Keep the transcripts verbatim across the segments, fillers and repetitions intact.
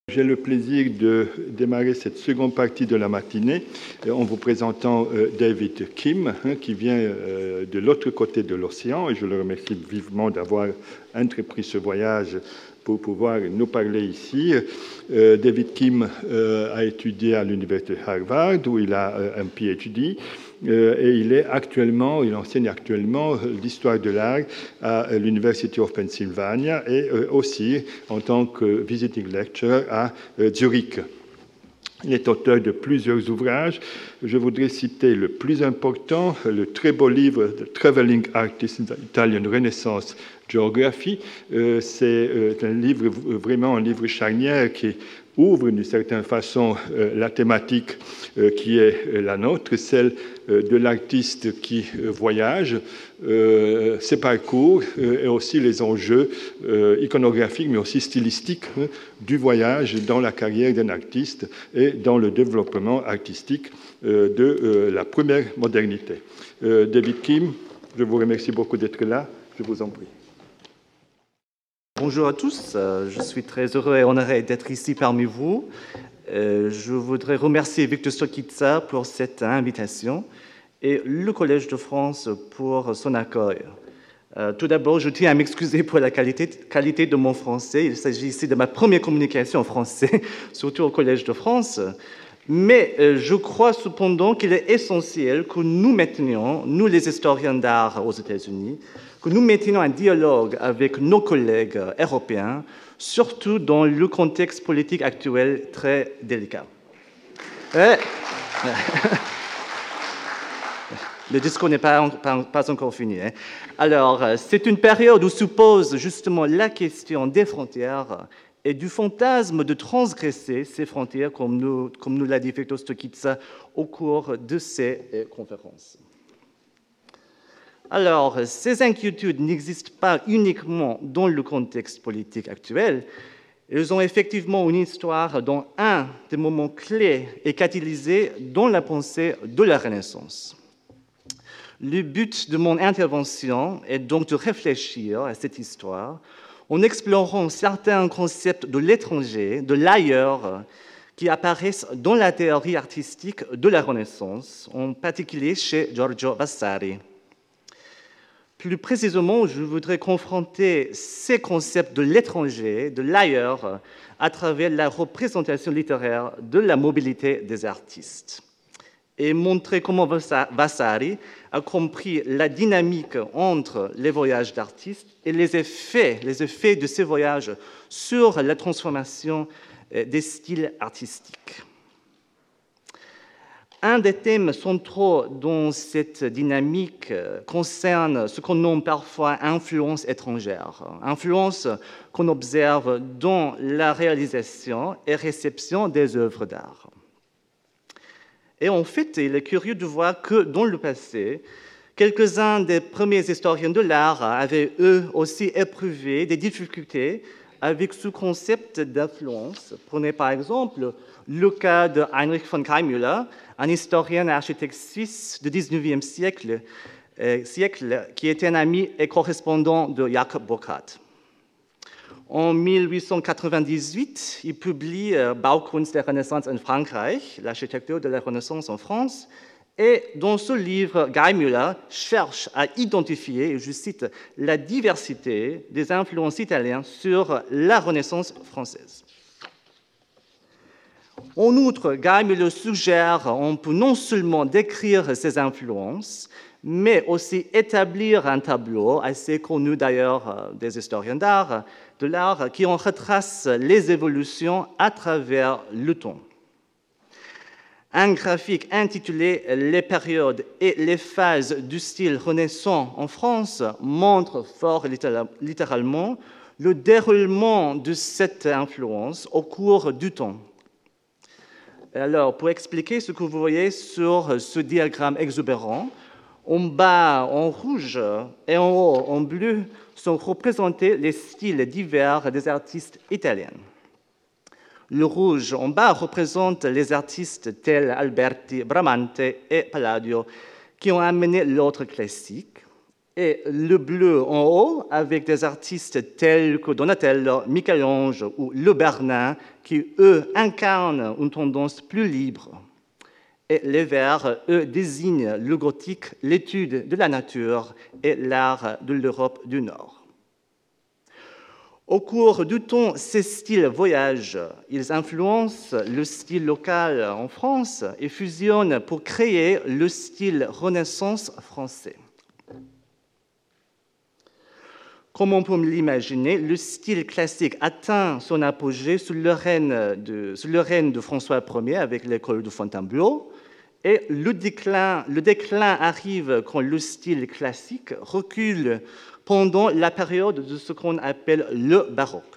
J'ai le plaisir de démarrer cette seconde partie de la matinée en vous présentant David Kim, qui vient de l'autre côté de l'océan, et je le remercie vivement d'avoir entrepris ce voyage pour pouvoir nous parler ici. David Kim a étudié à l'université de Harvard, où il a un P H D. Euh, et il est actuellement, il enseigne actuellement l'histoire de l'art à l'University of Pennsylvania et euh, aussi en tant que visiting lecturer à euh, Zurich. Il est auteur de plusieurs ouvrages. Je voudrais citer le plus important, le très beau livre The Traveling Artist in the Italian Renaissance Geography. Euh, c'est euh, un livre, vraiment un livre charnière qui ouvre d'une certaine façon euh, la thématique euh, qui est euh, la nôtre, celle euh, de l'artiste qui euh, voyage, euh, ses parcours euh, et aussi les enjeux euh, iconographiques mais aussi stylistiques hein, du voyage dans la carrière d'un artiste et dans le développement artistique euh, de euh, la première modernité. Euh, David Kim, je vous remercie beaucoup d'être là, je vous en prie. Bonjour à tous, je suis très heureux et honoré d'être ici parmi vous. Je voudrais remercier Victor Stokitsa pour cette invitation et le Collège de France pour son accueil. Tout d'abord, je tiens à m'excuser pour la qualité, qualité de mon français. Il s'agit ici de ma première communication en français, surtout au Collège de France. Mais je crois cependant qu'il est essentiel que nous maintenions, nous les historiens d'art aux États-Unis, que nous maintenions un dialogue avec nos collègues européens, surtout dans le contexte politique actuel très délicat. Et... Le discours n'est pas, pas, pas encore fini. Hein. Alors, c'est une période où se pose justement la question des frontières et du fantasme de transgresser ces frontières, comme nous, comme nous l'a dit Victor Stokitsa au cours de ces euh, conférences. Alors, ces inquiétudes n'existent pas uniquement dans le contexte politique actuel. Elles ont effectivement une histoire dont un des moments clés est catalysé dans la pensée de la Renaissance. Le but de mon intervention est donc de réfléchir à cette histoire en explorant certains concepts de l'étranger, de l'ailleurs, qui apparaissent dans la théorie artistique de la Renaissance, en particulier chez Giorgio Vasari. Plus précisément, je voudrais confronter ces concepts de l'étranger, de l'ailleurs, à travers la représentation littéraire de la mobilité des artistes et montrer comment Vasari a compris la dynamique entre les voyages d'artistes et les effets, les effets de ces voyages sur la transformation des styles artistiques. Un des thèmes centraux dans cette dynamique concerne ce qu'on nomme parfois influence étrangère, influence qu'on observe dans la réalisation et réception des œuvres d'art. Et en fait, il est curieux de voir que dans le passé, quelques-uns des premiers historiens de l'art avaient eux aussi éprouvé des difficultés avec ce concept d'influence. Prenez par exemple le cas de Heinrich von Kaimüller, un historien et architecte suisse du dix-neuvième siècle, euh, siècle qui était un ami et correspondant de Jakob Burckhardt. En mille huit cent quatre-vingt-dix-huit, il publie euh, Baukunst der Renaissance in Frankreich, l'architecture de la Renaissance en France, et dans ce livre, Kaimüller cherche à identifier, je cite, la diversité des influences italiennes sur la Renaissance française. En outre, Kaimüller suggère qu'on peut non seulement décrire ces influences, mais aussi établir un tableau, assez connu d'ailleurs des historiens d'art, de l'art, qui en retrace les évolutions à travers le temps. Un graphique intitulé « Les périodes et les phases du style renaissant en France » montre fort littéralement le déroulement de cette influence au cours du temps. Alors, pour expliquer ce que vous voyez sur ce diagramme exubérant, en bas en rouge et en haut en bleu sont représentés les styles divers des artistes italiens. Le rouge en bas représente les artistes tels Alberti, Bramante et Palladio qui ont amené l'ordre classique. et le bleu en haut avec des artistes tels que Donatello, Michel-Ange ou Le Bernard qui, eux, incarnent une tendance plus libre. Et les verts, eux, désignent le gothique, l'étude de la nature et l'art de l'Europe du Nord. Au cours du temps, ces styles voyagent. Ils influencent le style local en France et fusionnent pour créer le style Renaissance français. Comme on peut l'imaginer, le style classique atteint son apogée sous le règne de, sous le règne de François Ier avec l'école de Fontainebleau, et le déclin, le déclin arrive quand le style classique recule pendant la période de ce qu'on appelle le baroque.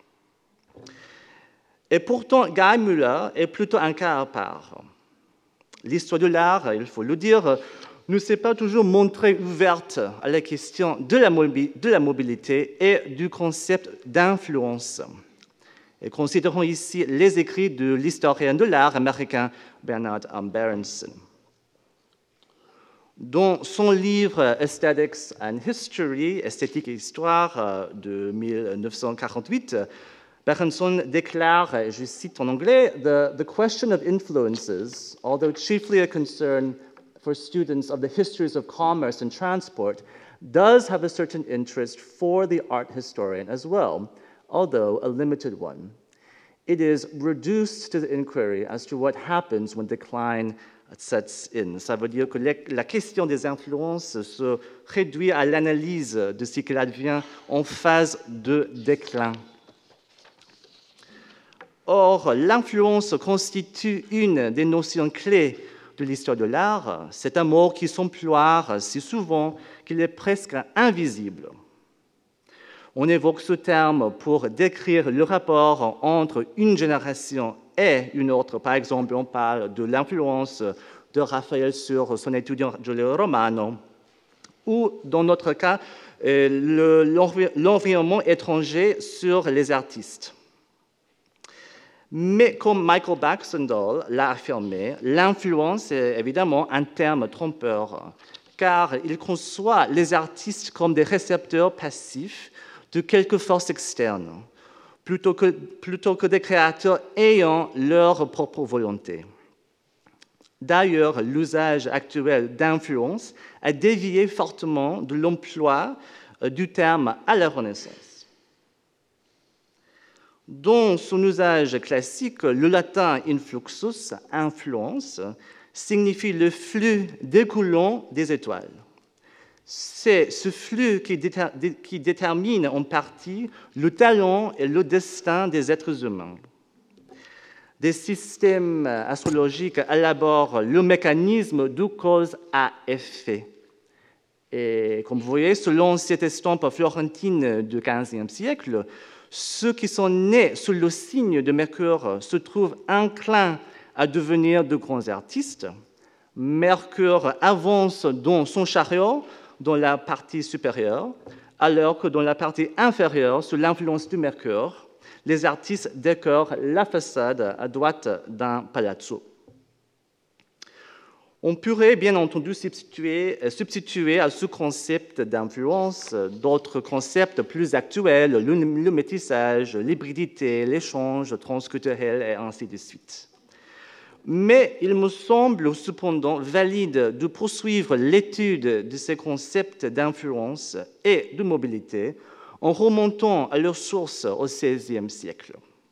Et pourtant, Guy Muller est plutôt un cas à part. L'histoire de l'art, il faut le dire, ne s'est pas toujours montrée ouverte à la question de la, mobi- de la mobilité et du concept d'influence. Et considérons ici les écrits de l'historien de l'art américain Bernard M. Berenson. Dans son livre Aesthetics and History, Esthétique et Histoire de mille neuf cent quarante-huit, Berenson déclare, je cite en anglais, the, the question of influences, although chiefly a concern for students of the histories of commerce and transport, does have a certain interest for the art historian as well, although a limited one. It is reduced to the inquiry as to what happens when decline sets in. Ça veut dire que la question des influences se réduit à l'analyse de ce qu'il advient en phase de déclin. Or, l'influence constitue une des notions clés de l'histoire de l'art. C'est un mot qui s'emploie si souvent qu'il est presque invisible. On évoque ce terme pour décrire le rapport entre une génération et une autre. Par exemple, on parle de l'influence de Raphaël sur son étudiant Giulio Romano, ou dans notre cas, le, l'environnement étranger sur les artistes. Mais comme Michael Baxendale l'a affirmé, l'influence est évidemment un terme trompeur, car il conçoit les artistes comme des récepteurs passifs de quelque force externe, plutôt que, plutôt que des créateurs ayant leur propre volonté. D'ailleurs, l'usage actuel d'influence a dévié fortement de l'emploi du terme à la Renaissance. Dans son usage classique, le latin influxus, influence, signifie le flux découlant des étoiles. C'est ce flux qui, déter, qui détermine en partie le talent et le destin des êtres humains. Des systèmes astrologiques élaborent le mécanisme de cause à effet. Et comme vous voyez, selon cette estampe florentine du quinzième siècle, ceux qui sont nés sous le signe de Mercure se trouvent inclins à devenir de grands artistes. Mercure avance dans son chariot dans la partie supérieure, alors que dans la partie inférieure, sous l'influence du Mercure, les artistes décorent la façade à droite d'un palazzo. On pourrait bien entendu substituer, substituer à ce concept d'influence d'autres concepts plus actuels, le, le métissage, l'hybridité, l'échange transculturel et ainsi de suite. Mais il me semble cependant valide de poursuivre l'étude de ces concepts d'influence et de mobilité en remontant à leurs sources au seizième siècle.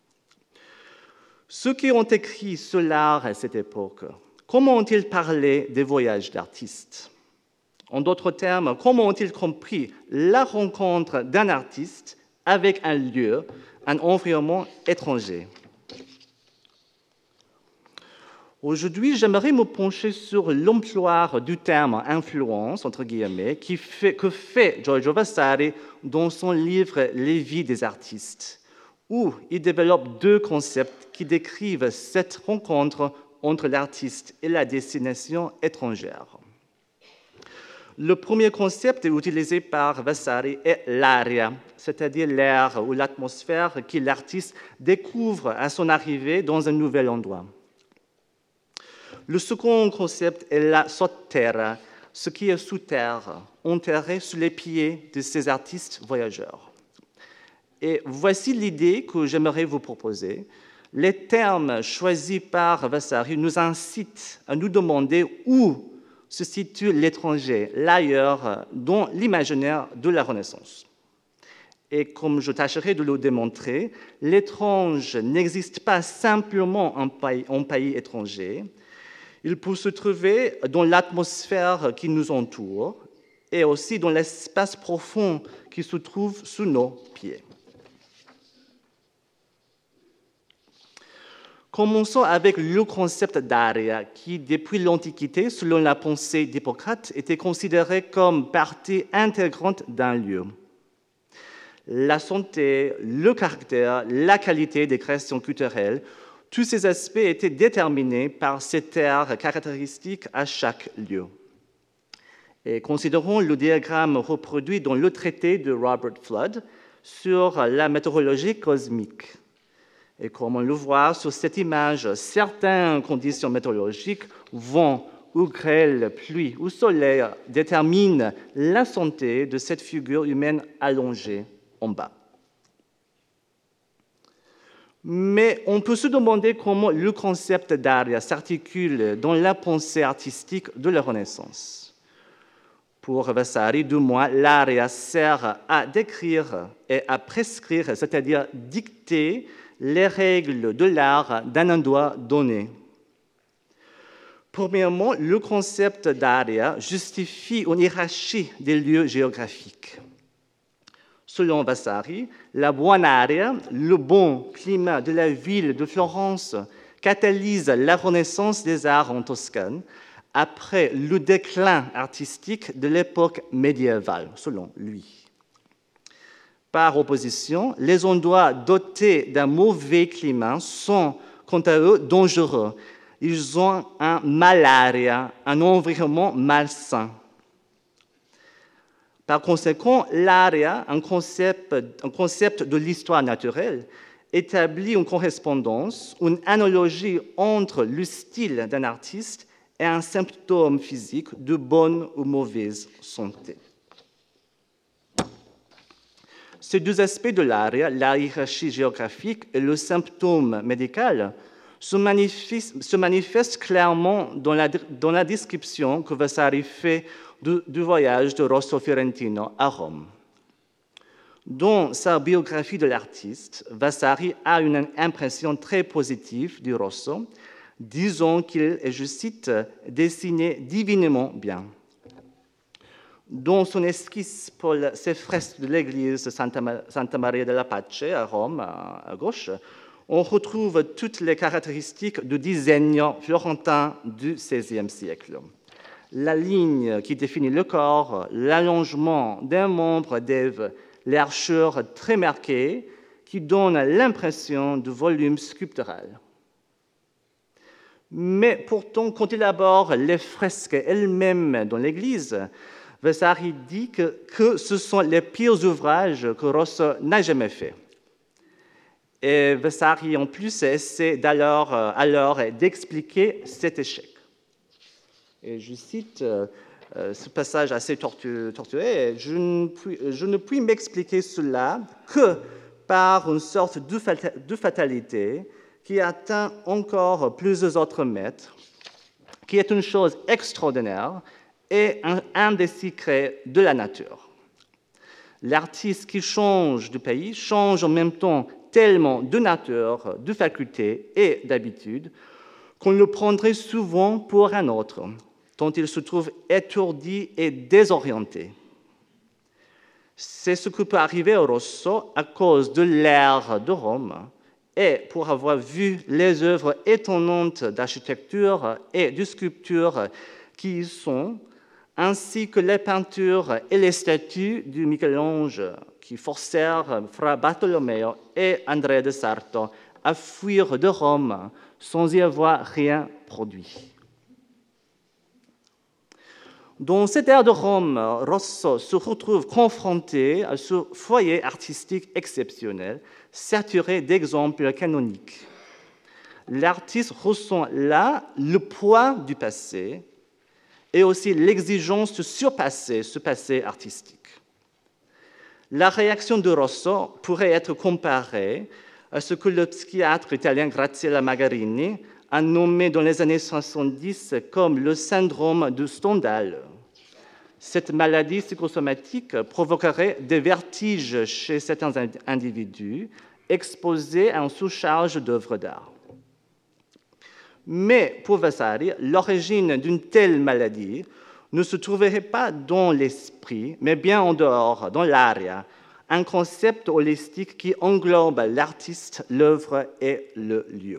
Ceux qui ont écrit sur l'art à cette époque, comment ont-ils parlé des voyages d'artistes? En d'autres termes, comment ont-ils compris la rencontre d'un artiste avec un lieu, un environnement étranger? Aujourd'hui, j'aimerais me pencher sur l'emploi du terme « influence » entre guillemets, qui fait, que fait Giorgio Vasari dans son livre « Les vies des artistes », où il développe deux concepts qui décrivent cette rencontre entre l'artiste et la destination étrangère. Le premier concept utilisé par Vasari est l'aria, c'est-à-dire l'air ou l'atmosphère que l'artiste découvre à son arrivée dans un nouvel endroit. Le second concept est la sotterra, ce qui est sous terre, enterrés sous les pieds de ces artistes voyageurs. Et voici l'idée que j'aimerais vous proposer. Les termes choisis par Vasari nous incitent à nous demander où se situe l'étranger, l'ailleurs, dans l'imaginaire de la Renaissance. Et comme je tâcherai de le démontrer, l'étrange n'existe pas simplement en pays, en pays étranger. Il peut se trouver dans l'atmosphère qui nous entoure et aussi dans l'espace profond qui se trouve sous nos pieds. Commençons avec le concept d'aria, qui, depuis l'Antiquité, selon la pensée d'Hippocrate, était considéré comme partie intégrante d'un lieu. La santé, le caractère, la qualité des créations culturelles, tous ces aspects étaient déterminés par cette aire caractéristique à chaque lieu. Et considérons le diagramme reproduit dans le traité de Robert Flood sur la météorologie cosmique. Et comme on le voit sur cette image, certaines conditions météorologiques, vent ou grêle, pluie ou soleil, déterminent la santé de cette figure humaine allongée en bas. Mais on peut se demander comment le concept d'aria s'articule dans la pensée artistique de la Renaissance. Pour Vasari, du moins, l'aria sert à décrire et à prescrire, c'est-à-dire dicter les règles de l'art d'un endroit donné. Premièrement, le concept d'aria justifie une hiérarchie des lieux géographiques. Selon Vasari, la buona aria, le bon climat de la ville de Florence, catalyse la renaissance des arts en Toscane après le déclin artistique de l'époque médiévale, selon lui. Par opposition, les endroits dotés d'un mauvais climat sont, quant à eux, dangereux. Ils ont un malaria, un environnement malsain. Par conséquent, l'aria, un concept, un concept de l'histoire naturelle, établit une correspondance, une analogie entre le style d'un artiste et un symptôme physique de bonne ou mauvaise santé. Ces deux aspects de l'aria, la hiérarchie géographique et le symptôme médical, se manifestent, se manifestent clairement dans la, dans la description que Vasari fait du, du voyage de Rosso Fiorentino à Rome. Dans sa biographie de l'artiste, Vasari a une impression très positive du Rosso, disant qu'il est, je cite, « dessiné divinement bien ». Dans son esquisse pour ses fresques de l'église de Santa, Santa Maria della Pace à Rome, à gauche, on retrouve toutes les caractéristiques du design florentin du seizième siècle. La ligne qui définit le corps, l'allongement d'un membre d'Ève, l'archure très marquée qui donne l'impression de volume sculptural. Mais pourtant, quand il aborde les fresques elles-mêmes dans l'église, Vasari dit que, que ce sont les pires ouvrages que Rosso n'a jamais faits. Et Vasari, en plus, essaie alors, alors d'expliquer cet échec. Et je cite euh, ce passage assez tortu- tortueux. Je ne puis, je ne puis m'expliquer cela que par une sorte de, fata- de fatalité qui atteint encore plusieurs autres maîtres, qui est une chose extraordinaire et un, un des secrets de la nature. L'artiste qui change de pays change en même temps tellement de nature, de faculté et d'habitude qu'on le prendrait souvent pour un autre, tant il se trouve étourdi et désorienté. C'est ce qui peut arriver au Rosso à cause de l'ère de Rome et pour avoir vu les œuvres étonnantes d'architecture et de sculpture qui y sont, ainsi que les peintures et les statues de Michel-Ange qui forcèrent Fra Bartolomeo et Andrea de Sarto à fuir de Rome sans y avoir rien produit. Dans cette ère de Rome, Rosso se retrouve confronté à ce foyer artistique exceptionnel, saturé d'exemples canoniques. L'artiste ressent là le poids du passé et aussi l'exigence de surpasser ce passé artistique. La réaction de Rosso pourrait être comparée à ce que le psychiatre italien Graziella Magarini a nommé dans les années soixante-dix comme le syndrome de Stendhal. Cette maladie psychosomatique provoquerait des vertiges chez certains individus exposés à une sous-charge d'œuvres d'art. Mais pour Vasari, l'origine d'une telle maladie ne se trouverait pas dans l'esprit, mais bien en dehors, dans l'aria, un concept holistique qui englobe l'artiste, l'œuvre et le lieu.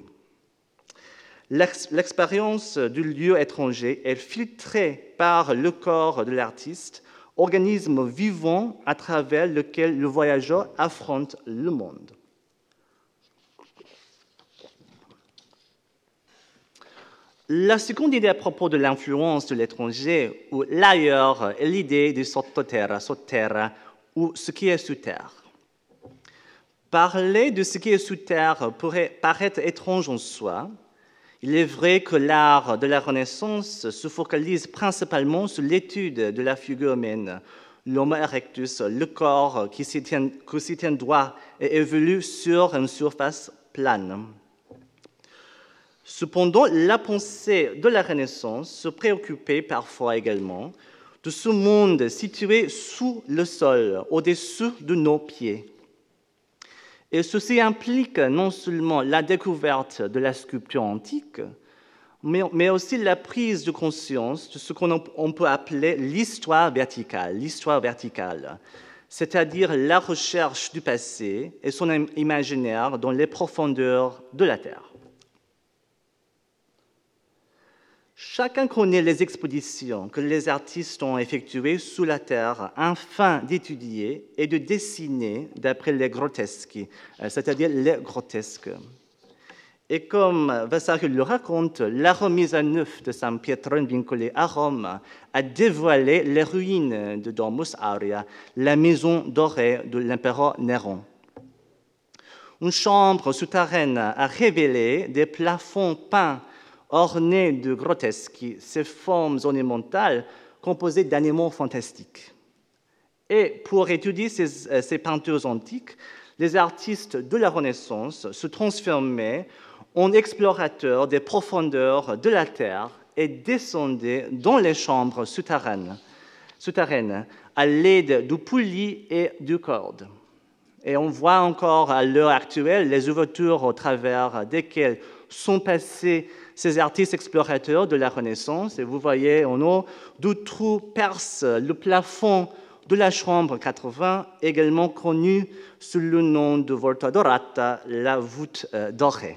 L'expérience du lieu étranger est filtrée par le corps de l'artiste, organisme vivant à travers lequel le voyageur affronte le monde. La seconde idée à propos de l'influence de l'étranger ou l'ailleurs est l'idée du sottoterra, sotterra, ou ce qui est sous terre. Parler de ce qui est sous terre pourrait paraître étrange en soi. Il est vrai que l'art de la Renaissance se focalise principalement sur l'étude de la figure humaine, l'homo erectus, le corps qui s'y tient, qui s'y tient droit et évolue sur une surface plane. Cependant, la pensée de la Renaissance se préoccupait parfois également de ce monde situé sous le sol, au-dessus de nos pieds. Et ceci implique non seulement la découverte de la sculpture antique, mais, mais aussi la prise de conscience de ce qu'on peut appeler l'histoire verticale, l'histoire verticale, c'est-à-dire la recherche du passé et son imaginaire dans les profondeurs de la Terre. Chacun connaît les expéditions que les artistes ont effectuées sous la terre afin d'étudier et de dessiner d'après les groteschi, c'est-à-dire les grotesques. Et comme Vasari le raconte, la remise à neuf de San Pietro in Vincoli à Rome a dévoilé les ruines de Domus Aurea, la maison dorée de l'empereur Néron. Une chambre souterraine a révélé des plafonds peints ornés de groteschi, ces formes ornementales composées d'animaux fantastiques. Et pour étudier ces, ces peintures antiques, les artistes de la Renaissance se transformaient en explorateurs des profondeurs de la terre et descendaient dans les chambres souterraines, souterraines à l'aide du poulies et du cordes. Et on voit encore à l'heure actuelle les ouvertures au travers desquelles sont passés ces artistes explorateurs de la Renaissance. Et vous voyez en haut, deux trous percent le plafond de la chambre quatre-vingts, également connue sous le nom de volta dorata, la voûte dorée.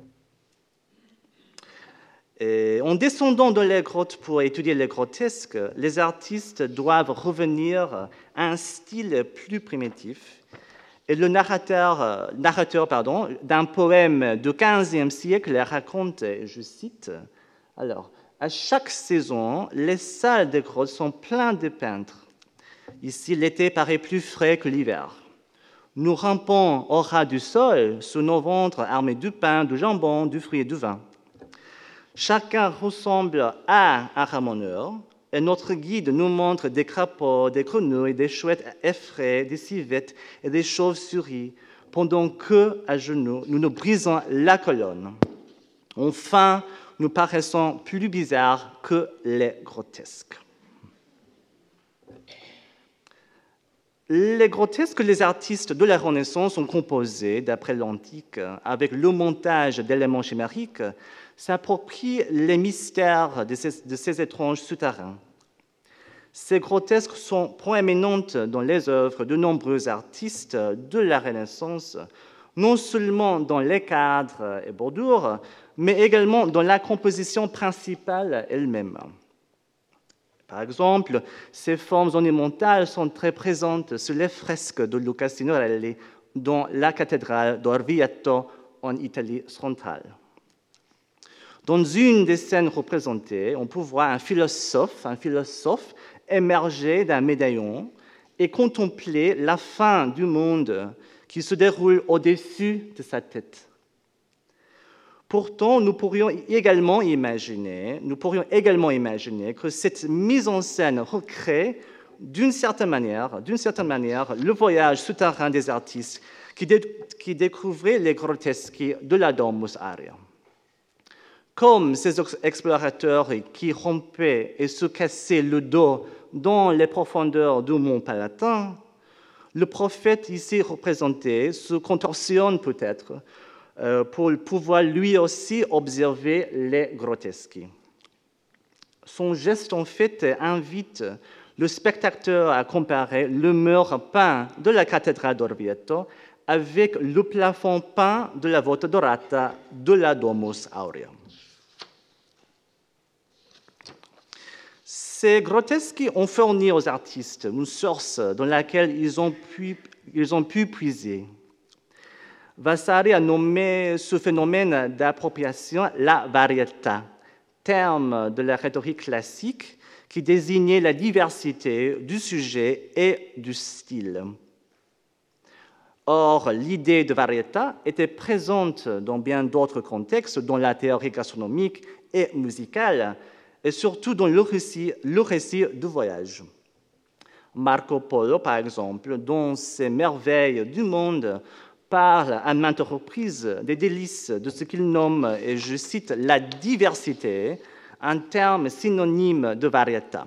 Et en descendant dans les grottes pour étudier les grotesques, les artistes doivent revenir à un style plus primitif. Et le narrateur, narrateur pardon, d'un poème du quinzième siècle raconte, je cite, alors, à chaque saison, les salles des grottes sont pleines de peintres. Ici, l'été paraît plus frais que l'hiver. Nous rampons au ras du sol, sous nos ventres armés du pain, du jambon, du fruit et du vin. Chacun ressemble à un ramoneur, et notre guide nous montre des crapauds, des grenouilles, des chouettes effraies, des civettes et des chauves-souris, pendant que, à genoux, nous nous brisons la colonne. Enfin, nous paraissons plus bizarres que les grotesques. Les grotesques que les artistes de la Renaissance ont composés, d'après l'Antique, avec le montage d'éléments chimériques, s'approprient les mystères de ces, de ces étranges souterrains. Ces grotesques sont proéminentes dans les œuvres de nombreux artistes de la Renaissance, non seulement dans les cadres et bordures, mais également dans la composition principale elle-même. Par exemple, ces formes ornementales sont très présentes sur les fresques de Luca Signorelli dans la cathédrale d'Orvieto en Italie centrale. Dans une des scènes représentées, on peut voir un philosophe, un philosophe émerger d'un médaillon et contempler la fin du monde qui se déroule au-dessus de sa tête. Pourtant, nous pourrions également imaginer, nous pourrions également imaginer que cette mise en scène recrée d'une certaine manière, d'une certaine manière, le voyage souterrain des artistes qui, dé, qui découvraient les grotesques de la Domus Aurea. Comme ces explorateurs qui rompaient et se cassaient le dos dans les profondeurs du mont Palatin, le prophète ici représenté se contorsionne peut-être euh, pour pouvoir lui aussi observer les grotesques. Son geste, en fait, invite le spectateur à comparer le mur peint de la cathédrale d'Orvieto avec le plafond peint de la voûte dorata de la Domus Aurea. Ces grotesques ont fourni aux artistes une source dans laquelle ils ont pu, ils ont pu puiser. Vasari a nommé ce phénomène d'appropriation la varietà, terme de la rhétorique classique qui désignait la diversité du sujet et du style. Or, l'idée de varietà était présente dans bien d'autres contextes, dans la théorie gastronomique et musicale, et surtout dans le récit, le récit du voyage. Marco Polo, par exemple, dans ses merveilles du monde, parle à maintes reprises des délices de ce qu'il nomme, et je cite, la diversité, un terme synonyme de varietà.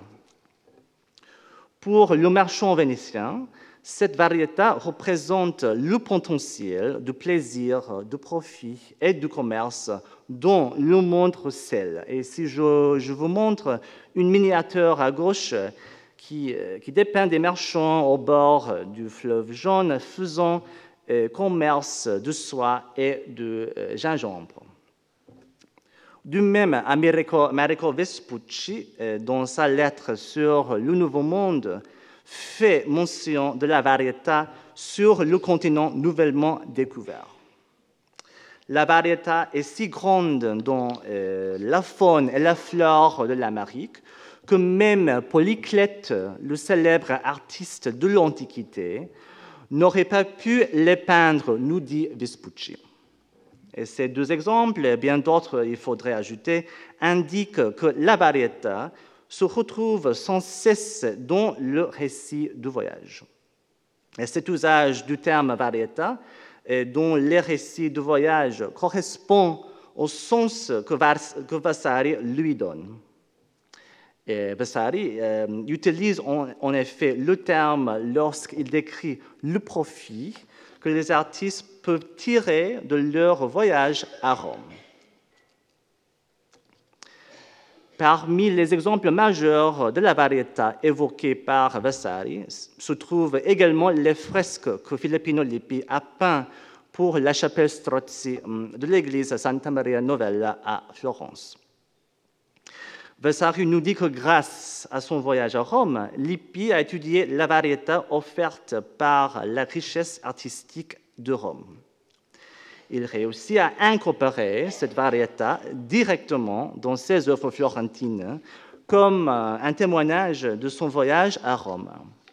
Pour le marchand vénitien, cette varietà représente le potentiel de plaisir, de profit et de commerce dont le monde recèle. Et si je, je vous montre une miniature à gauche qui, qui dépeint des marchands au bord du fleuve jaune faisant euh, commerce de soie et de euh, gingembre. Du même, Americo, Americo Vespucci, euh, dans sa lettre sur le Nouveau Monde, fait mention de la variété sur le continent nouvellement découvert. La variété est si grande dans euh, la faune et la flore de l'Amérique que même Polyclète, le célèbre artiste de l'Antiquité, n'aurait pas pu les peindre, nous dit Vespucci. Et ces deux exemples, et bien d'autres il faudrait ajouter, indiquent que la variété se retrouve sans cesse dans le récit du voyage. Et cet usage du terme variété dont les récits de voyage correspondent au sens que Vasari lui donne. Et Vasari euh, utilise en, en effet le terme lorsqu'il décrit le profit que les artistes peuvent tirer de leur voyage à Rome. Parmi les exemples majeurs de la variété évoqués par Vasari se trouvent également les fresques que Filippino Lippi a peintes pour la chapelle Strozzi de l'église Santa Maria Novella à Florence. Vasari nous dit que grâce à son voyage à Rome, Lippi a étudié la variété offerte par la richesse artistique de Rome. Il réussit à incorporer cette variété directement dans ses œuvres florentines comme un témoignage de son voyage à Rome.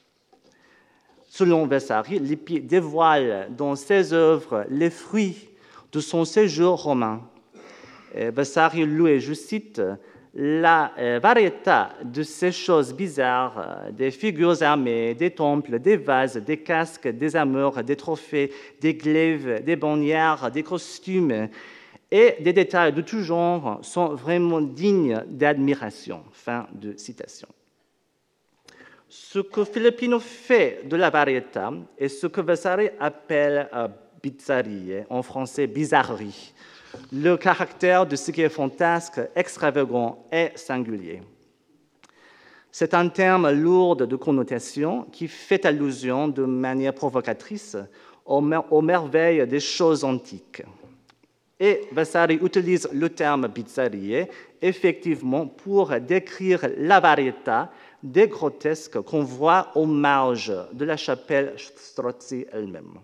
Selon Vasari, Lippi dévoile dans ses œuvres les fruits de son séjour romain. Et Vasari loue, je cite, la variété de ces choses bizarres, des figures armées, des temples, des vases, des casques, des armures, des trophées, des glaives, des bannières, des costumes et des détails de tout genre sont vraiment dignes d'admiration. Fin de citation. Ce que Filippino fait de la variété est ce que Vasari appelle euh, bizarrerie, en français bizarrerie, le caractère de ce qui est fantasque, extravagant et singulier. C'est un terme lourd de connotation qui fait allusion de manière provocatrice aux, mer- aux merveilles des choses antiques. Et Vasari utilise le terme bizarrerie effectivement pour décrire la variété des grotesques qu'on voit aux marges de la chapelle Strozzi elle-même.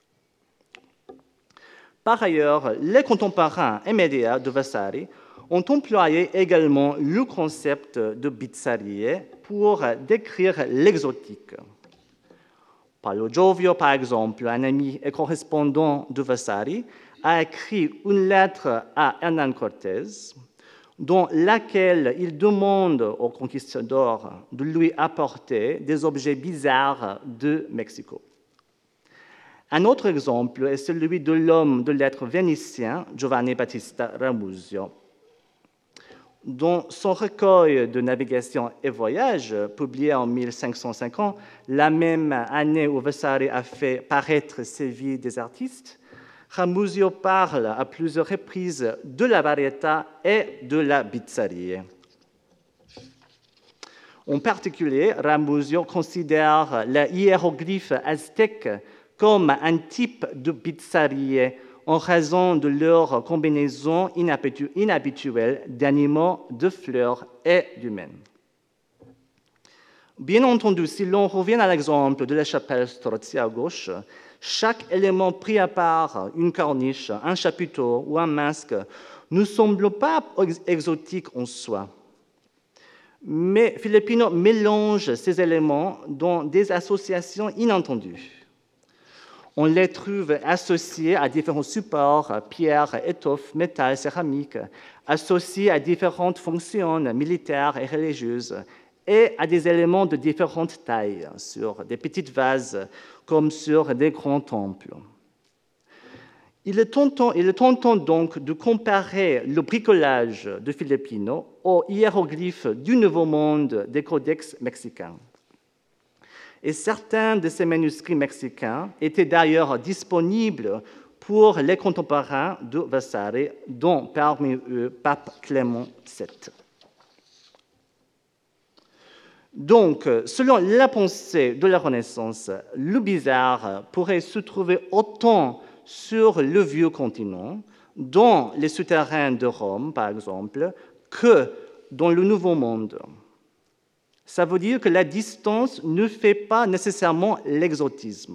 Par ailleurs, les contemporains immédiats de Vasari ont employé également le concept de bizarrerie pour décrire l'exotique. Paolo Giovio, par exemple, un ami et correspondant de Vasari, a écrit une lettre à Hernán Cortés dans laquelle il demande au conquistador de lui apporter des objets bizarres de Mexico. Un autre exemple est celui de l'homme de lettres vénitien Giovanni Battista Ramusio. Dans son recueil de navigation et voyages, publié en mille cinq cent cinquante, la même année où Vasari a fait paraître ses vies des artistes, Ramusio parle à plusieurs reprises de la varietà et de la bizarrerie. En particulier, Ramusio considère les hiéroglyphes aztèques comme un type de bizarrerie en raison de leur combinaison inhabituelle d'animaux, de fleurs et d'humains. Bien entendu, si l'on revient à l'exemple de la chapelle Strozzi à gauche, chaque élément pris à part, une corniche, un chapiteau ou un masque, ne semble pas exotique en soi. Mais Filippino mélange ces éléments dans des associations inattendues. On les trouve associés à différents supports, pierres, étoffes, métal, céramique, associés à différentes fonctions militaires et religieuses, et à des éléments de différentes tailles, sur des petites vases comme sur des grands temples. Il est tentant, il est tentant donc de comparer le bricolage de Filippino aux hiéroglyphes du Nouveau Monde des codex mexicains. Et certains de ces manuscrits mexicains étaient d'ailleurs disponibles pour les contemporains de Vasari, dont parmi eux Pape Clément sept. Donc, selon la pensée de la Renaissance, le bizarre pourrait se trouver autant sur le vieux continent, dans les souterrains de Rome, par exemple, que dans le Nouveau Monde. Ça veut dire que la distance ne fait pas nécessairement l'exotisme.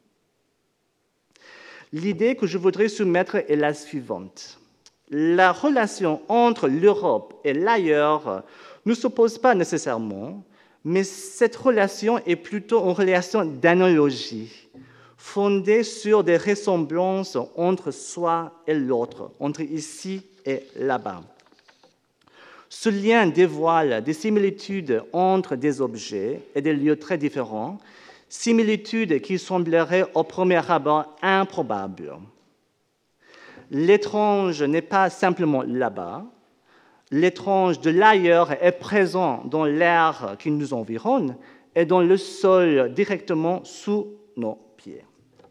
L'idée que je voudrais soumettre est la suivante. La relation entre l'Europe et l'ailleurs ne s'oppose pas nécessairement, mais cette relation est plutôt une relation d'analogie, fondée sur des ressemblances entre soi et l'autre, entre ici et là-bas. Ce lien dévoile des similitudes entre des objets et des lieux très différents, similitudes qui sembleraient au premier abord improbables. L'étrange n'est pas simplement là-bas, l'étrange de l'ailleurs est présent dans l'air qui nous environne et dans le sol directement sous nos pieds.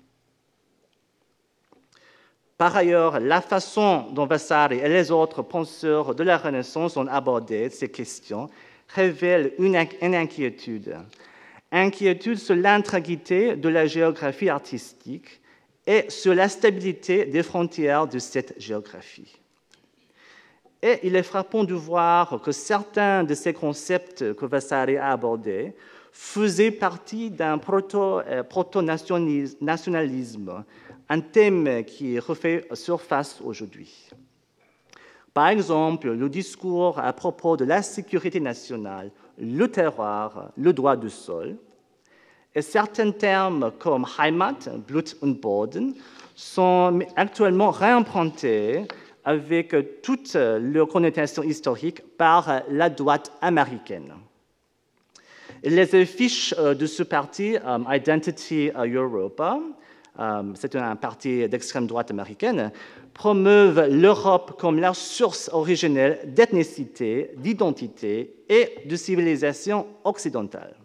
Par ailleurs, la façon dont Vasari et les autres penseurs de la Renaissance ont abordé ces questions révèle une, une inquiétude. Inquiétude sur l'intégrité de la géographie artistique et sur la stabilité des frontières de cette géographie. Et il est frappant de voir que certains de ces concepts que Vasari a abordés faisaient partie d'un proto, euh, proto-nationalisme, un thème qui refait surface aujourd'hui. Par exemple, le discours à propos de la sécurité nationale, le terroir, le droit du sol, et certains termes comme Heimat, Blut und Boden, sont actuellement réempruntés avec toute leur connotation historique par la droite américaine. Et les affiches de ce parti, um, Identity Europa, um, c'est un parti d'extrême droite américaine, promeuvent l'Europe comme la source originelle d'ethnicité, d'identité et de civilisation occidentale.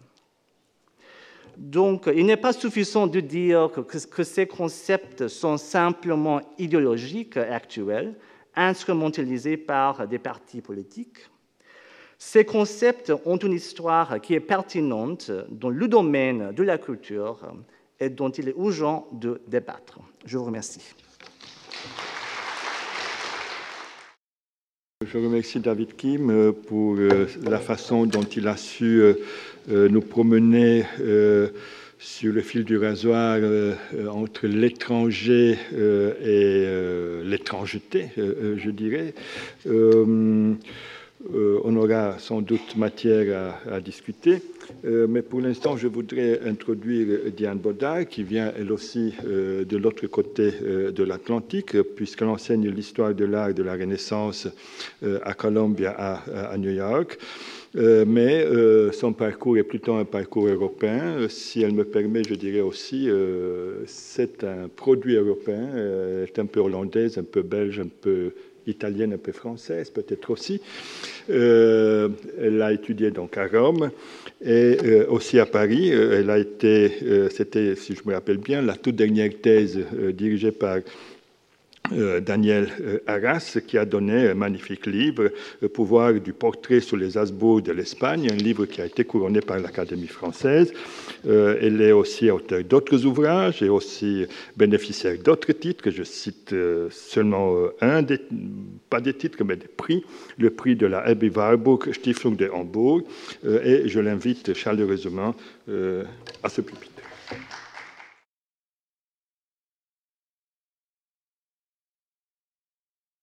Donc, il n'est pas suffisant de dire que, que ces concepts sont simplement idéologiques et actuels, instrumentalisés par des partis politiques. Ces concepts ont une histoire qui est pertinente dans le domaine de la culture et dont il est urgent de débattre. Je vous remercie. Je remercie David Kim pour la façon dont il a su nous promener sur le fil du rasoir entre l'étranger et l'étrangeté, je dirais. euh, on aura sans doute matière à, à discuter. Euh, mais pour l'instant, je voudrais introduire Diane Bodard, qui vient elle aussi euh, de l'autre côté euh, de l'Atlantique, puisqu'elle enseigne l'histoire de l'art de la Renaissance euh, à Columbia, à, à New York. Euh, mais euh, son parcours est plutôt un parcours européen. Si elle me permet, je dirais aussi, euh, c'est un produit européen. Elle est un peu hollandaise, un peu belge, un peu italienne, un peu française, peut-être aussi. Euh, elle a étudié donc à Rome et euh, aussi à Paris. Elle a été, euh, c'était, si je me rappelle bien, la toute dernière thèse euh, dirigée par Euh, Daniel euh, Arras, qui a donné un magnifique livre, Le pouvoir du portrait sur les Habsbourg de l'Espagne, un livre qui a été couronné par l'Académie française. Euh, elle est aussi auteur d'autres ouvrages et aussi bénéficiaire d'autres titres, que je cite euh, seulement euh, un, des, pas des titres, mais des prix, le prix de la Herbie Warburg Stiftung de Hambourg, euh, et je l'invite chaleureusement euh, à ce pupitre.